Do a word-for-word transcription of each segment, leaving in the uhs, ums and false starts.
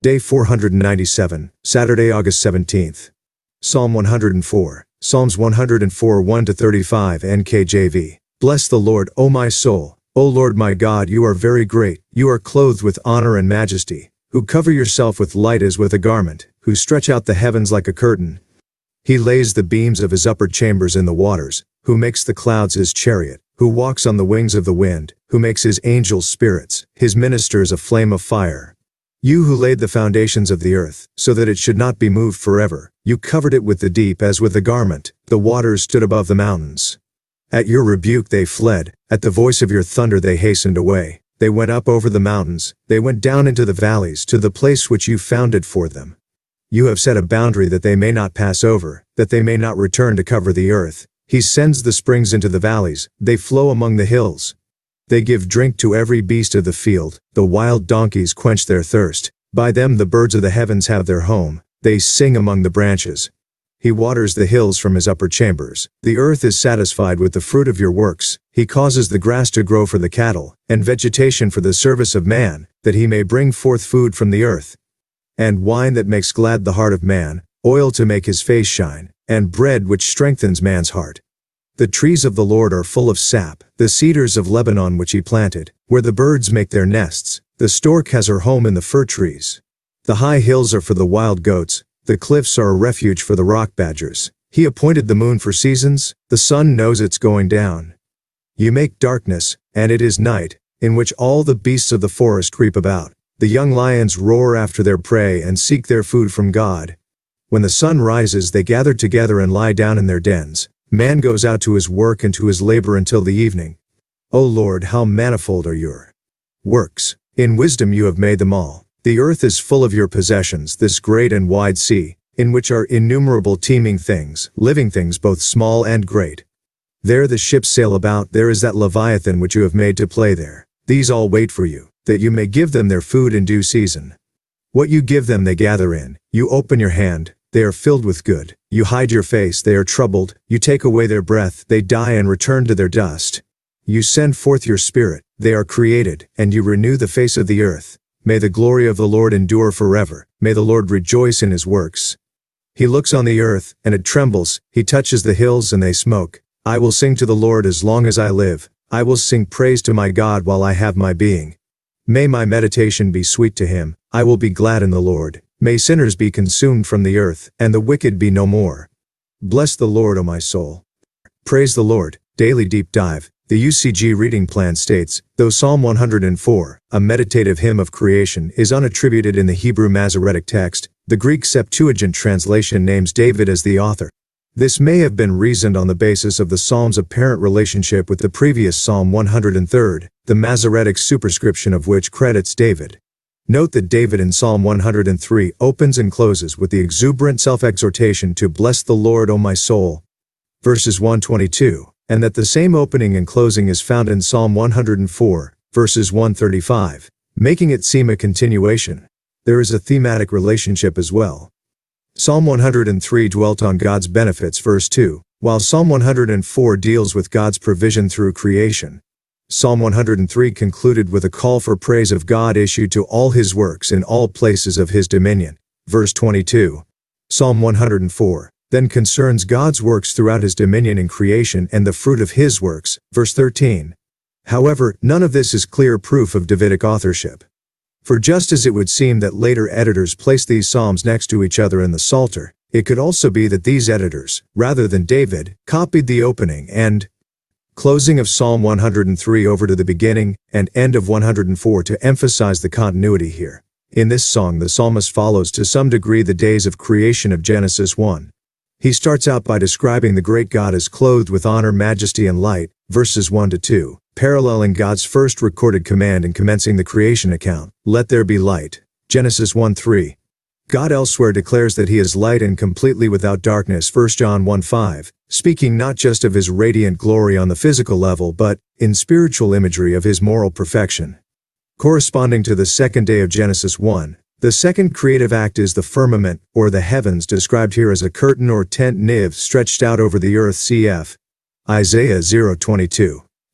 Day four hundred ninety-seven, Saturday, August seventeenth. Psalm one hundred four, Psalms one hundred four one to thirty-five N K J V. Bless the Lord, O my soul. O Lord my God, you are very great, you are clothed with honor and majesty, who cover yourself with light as with a garment, who stretch out the heavens like a curtain. He lays the beams of his upper chambers in the waters, who makes the clouds his chariot, who walks on the wings of the wind, who makes his angels spirits, his ministers a flame of fire. You who laid the foundations of the earth, so that it should not be moved forever, you covered it with the deep as with a garment, the waters stood above the mountains. At your rebuke they fled, at the voice of your thunder they hastened away. They went up over the mountains, they went down into the valleys to the place which you founded for them. You have set a boundary that they may not pass over, that they may not return to cover the earth. He sends the springs into the valleys, they flow among the hills. They give drink to every beast of the field, the wild donkeys quench their thirst. By them the birds of the heavens have their home, they sing among the branches. He waters the hills from his upper chambers. The earth is satisfied with the fruit of your works. He causes the grass to grow for the cattle, and vegetation for the service of man, that he may bring forth food from the earth. And wine that makes glad the heart of man, oil to make his face shine, and bread which strengthens man's heart. The trees of the Lord are full of sap, the cedars of Lebanon which he planted, where the birds make their nests. The stork has her home in the fir trees. The high hills are for the wild goats, the cliffs are a refuge for the rock badgers. He appointed the moon for seasons, the sun knows its going down. You make darkness, and it is night, in which all the beasts of the forest creep about. The young lions roar after their prey and seek their food from God. When the sun rises they gather together and lie down in their dens. Man goes out to his work and to his labor until the evening. O Lord, how manifold are your works! In wisdom you have made them all. The earth is full of your possessions, this great and wide sea, in which are innumerable teeming things, living things both small and great. There the ships sail about, there is that Leviathan which you have made to play there. These all wait for you, that you may give them their food in due season. What you give them they gather in. You open your hand, they are filled with good. You hide your face, they are troubled. You take away their breath, they die and return to their dust. You send forth your spirit, they are created, and you renew the face of the earth. May the glory of the Lord endure forever. May the Lord rejoice in his works. He looks on the earth, and it trembles. He touches the hills, and they smoke. I will sing to the Lord as long as I live. I will sing praise to my God while I have my being. May my meditation be sweet to him. I will be glad in the Lord. May sinners be consumed from the earth, and the wicked be no more. Bless the Lord, O my soul. Praise the Lord. Daily Deep Dive. The U C G reading plan states, though Psalm one hundred four, a meditative hymn of creation, is unattributed in the Hebrew Masoretic text, the Greek Septuagint translation names David as the author. This may have been reasoned on the basis of the psalm's apparent relationship with the previous Psalm one hundred three, the Masoretic superscription of which credits David. Note that David in Psalm one hundred three opens and closes with the exuberant self-exhortation to bless the Lord, O my soul, verses one twenty-two, and that the same opening and closing is found in Psalm one hundred four, verses one thirty-five, making it seem a continuation. There is a thematic relationship as well. Psalm one hundred three dwelt on God's benefits, verse two, while Psalm one hundred four deals with God's provision through creation. Psalm one hundred three concluded with a call for praise of God issued to all his works in all places of his dominion, verse twenty-two. Psalm one hundred four then concerns God's works throughout his dominion in creation and the fruit of his works, verse thirteen. However, none of this is clear proof of Davidic authorship. For just as it would seem that later editors placed these psalms next to each other in the Psalter, it could also be that these editors, rather than David, copied the opening and closing of Psalm one hundred three over to the beginning and end of one hundred four to emphasize the continuity here. In this song the psalmist follows to some degree the days of creation of Genesis one. He starts out by describing the great God as clothed with honor, majesty, and light, verses one to two, paralleling God's first recorded command in commencing the creation account, let there be light, Genesis one three. God elsewhere declares that he is light and completely without darkness, First John one five, speaking not just of his radiant glory on the physical level but, in spiritual imagery, of his moral perfection. Corresponding to the second day of Genesis one, the second creative act is the firmament, or the heavens, described here as a curtain or tent niv stretched out over the earth, cf. Isaiah zero twenty-two.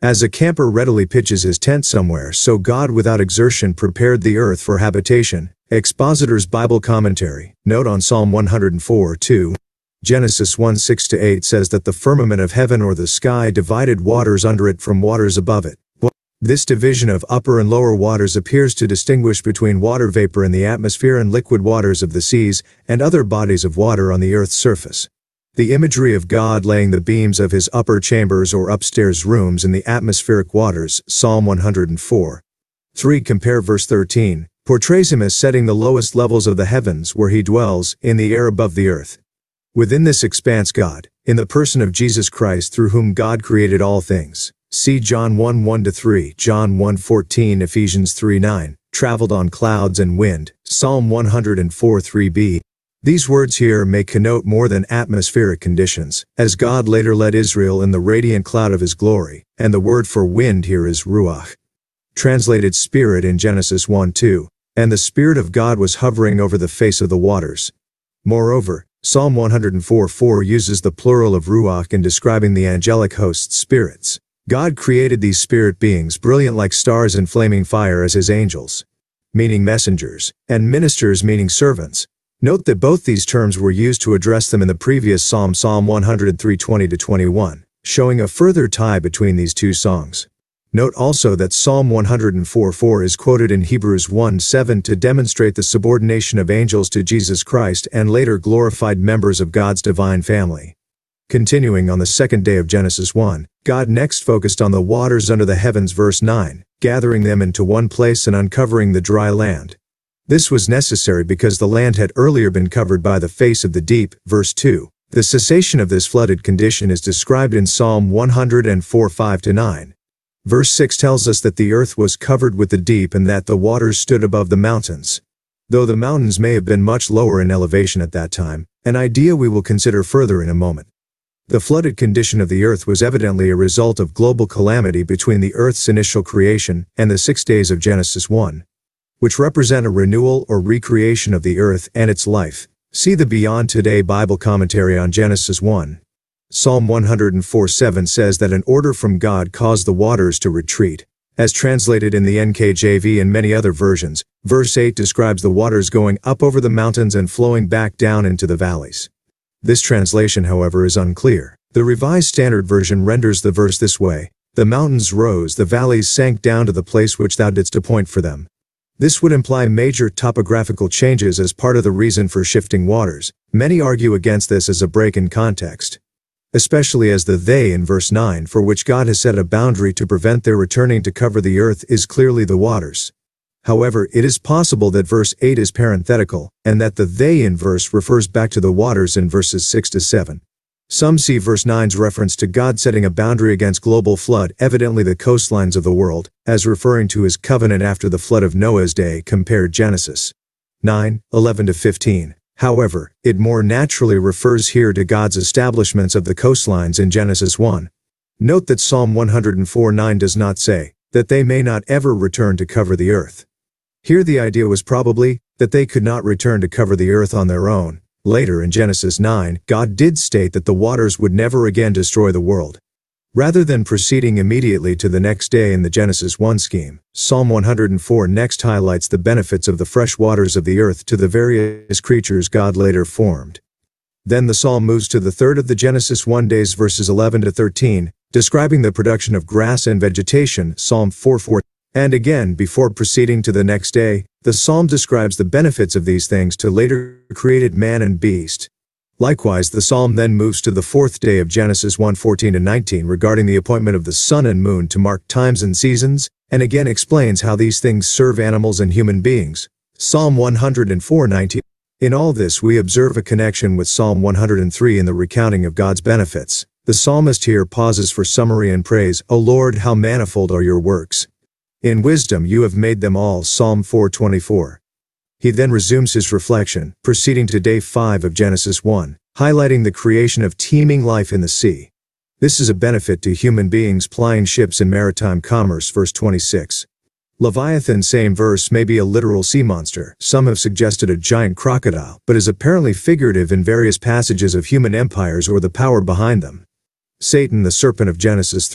As a camper readily pitches his tent somewhere, so God without exertion prepared the earth for habitation. Expositor's Bible Commentary. Note on Psalm one hundred four two. Genesis one six to eight says that the firmament of heaven or the sky divided waters under it from waters above it. This division of upper and lower waters appears to distinguish between water vapor in the atmosphere and liquid waters of the seas and other bodies of water on the earth's surface. The imagery of God laying the beams of his upper chambers or upstairs rooms in the atmospheric waters, Psalm one hundred four three compare verse thirteen, portrays him as setting the lowest levels of the heavens where he dwells, in the air above the earth. Within this expanse God, in the person of Jesus Christ through whom God created all things, see John one one to three, John one fourteen, Ephesians three nine, traveled on clouds and wind, Psalm one hundred four three b. These words here may connote more than atmospheric conditions, as God later led Israel in the radiant cloud of his glory, and the word for wind here is ruach, translated spirit in Genesis one two, and the Spirit of God was hovering over the face of the waters. Moreover, Psalm one hundred four four uses the plural of ruach in describing the angelic host's spirits. God created these spirit beings brilliant like stars in flaming fire as his angels, meaning messengers, and ministers meaning servants. Note that both these terms were used to address them in the previous psalm, Psalm one hundred three twenty to twenty-one, showing a further tie between these two songs. Note also that Psalm one hundred four four is quoted in Hebrews one seven to demonstrate the subordination of angels to Jesus Christ and later glorified members of God's divine family. Continuing on the second day of Genesis one, God next focused on the waters under the heavens, verse nine, gathering them into one place and uncovering the dry land. This was necessary because the land had earlier been covered by the face of the deep, verse two. The cessation of this flooded condition is described in Psalm one hundred four five to nine. Verse six tells us that the earth was covered with the deep and that the waters stood above the mountains. Though the mountains may have been much lower in elevation at that time, an idea we will consider further in a moment. The flooded condition of the earth was evidently a result of global calamity between the earth's initial creation and the six days of Genesis one, which represent a renewal or recreation of the earth and its life. See the Beyond Today Bible Commentary on Genesis one. Psalm one hundred four seven says that an order from God caused the waters to retreat. As translated in the N K J V and many other versions, verse eight describes the waters going up over the mountains and flowing back down into the valleys. This translation, however, is unclear. The Revised Standard Version renders the verse this way: the mountains rose, the valleys sank down to the place which thou didst appoint for them. This would imply major topographical changes as part of the reason for shifting waters. Many argue against this as a break in context, especially as the they in verse nine, for which God has set a boundary to prevent their returning to cover the earth, is clearly the waters. However, it is possible that verse eight is parenthetical, and that the they in verse refers back to the waters in verses six to seven. Some see verse nine's reference to God setting a boundary against global flood, evidently the coastlines of the world, as referring to his covenant after the flood of Noah's day, compared Genesis nine eleven to fifteen. However, it more naturally refers here to God's establishments of the coastlines in Genesis one. Note that Psalm one hundred four nine does not say that they may not ever return to cover the earth. Here the idea was probably that they could not return to cover the earth on their own. Later in Genesis nine, God did state that the waters would never again destroy the world. Rather than proceeding immediately to the next day in the Genesis one scheme, Psalm one hundred four next highlights the benefits of the fresh waters of the earth to the various creatures God later formed. Then the psalm moves to the third of the Genesis one days, verses eleven to thirteen, describing the production of grass and vegetation, Psalm four four. And again, before proceeding to the next day, the psalm describes the benefits of these things to later created man and beast. Likewise, the psalm then moves to the fourth day of Genesis one fourteen to nineteen regarding the appointment of the sun and moon to mark times and seasons, and again explains how these things serve animals and human beings. Psalm one hundred four nineteen. In all this we observe a connection with Psalm one hundred three in the recounting of God's benefits. The psalmist here pauses for summary and praise. O Lord, how manifold are your works! In wisdom you have made them all, Psalm four twenty-four. He then resumes his reflection, proceeding to day five of Genesis one, highlighting the creation of teeming life in the sea. This is a benefit to human beings plying ships in maritime commerce, verse twenty-six. Leviathan, same verse, may be a literal sea monster. Some have suggested a giant crocodile, but is apparently figurative in various passages of human empires or the power behind them. Satan, the serpent of Genesis three.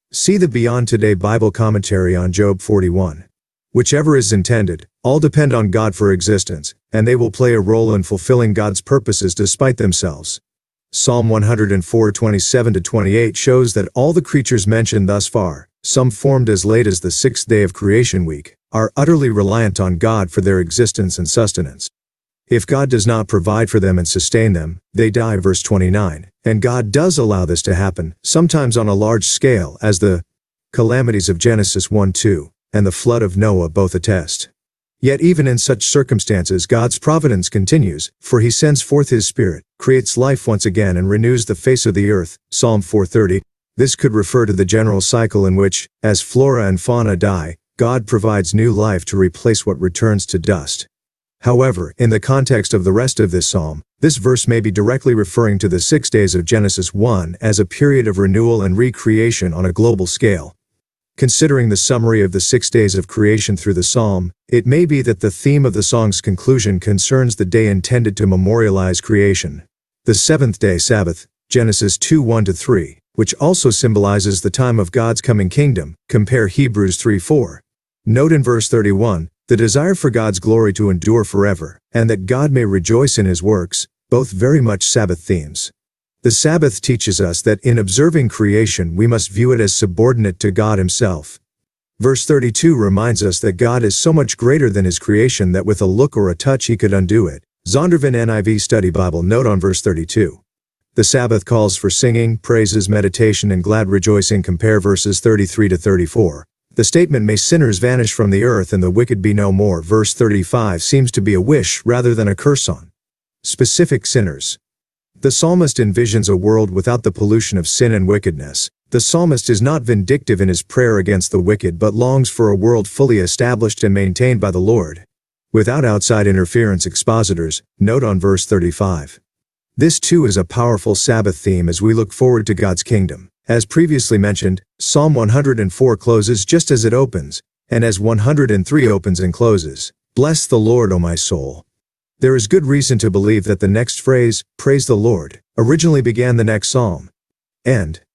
See the Beyond Today Bible commentary on Job forty-one. Whichever is intended, all depend on God for existence, and they will play a role in fulfilling God's purposes despite themselves. Psalm one oh four twenty-seven to twenty-eight shows that all the creatures mentioned thus far, some formed as late as the sixth day of creation week, are utterly reliant on God for their existence and sustenance. If God does not provide for them and sustain them, they die, verse twenty-nine, and God does allow this to happen, sometimes on a large scale, as the calamities of Genesis one two and the flood of Noah both attest. Yet even in such circumstances God's providence continues, for he sends forth his Spirit, creates life once again and renews the face of the earth, Psalm four thirty. This could refer to the general cycle in which, as flora and fauna die, God provides new life to replace what returns to dust. However, in the context of the rest of this psalm, this verse may be directly referring to the six days of Genesis one as a period of renewal and recreation on a global scale. Considering the summary of the six days of creation through the psalm, it may be that the theme of the song's conclusion concerns the day intended to memorialize creation. The seventh day Sabbath, Genesis two one to three, which also symbolizes the time of God's coming kingdom, compare Hebrews three four. Note in verse thirty-one, the desire for God's glory to endure forever, and that God may rejoice in his works, both very much Sabbath themes. The Sabbath teaches us that in observing creation we must view it as subordinate to God himself. Verse thirty-two reminds us that God is so much greater than his creation that with a look or a touch he could undo it. Zondervan N I V Study Bible note on verse thirty-two. The Sabbath calls for singing, praises, meditation, and glad rejoicing. Compare verses thirty-three to thirty-four. The statement, may sinners vanish from the earth and the wicked be no more, verse thirty-five, seems to be a wish rather than a curse on specific sinners. The psalmist envisions a world without the pollution of sin and wickedness. The psalmist is not vindictive in his prayer against the wicked but longs for a world fully established and maintained by the Lord, without outside interference. Expositors, note on verse thirty-five. This too is a powerful Sabbath theme as we look forward to God's kingdom. As previously mentioned, Psalm one oh four closes just as it opens, and as one oh three opens and closes. Bless the Lord, O my soul. There is good reason to believe that the next phrase, praise the Lord, originally began the next psalm. And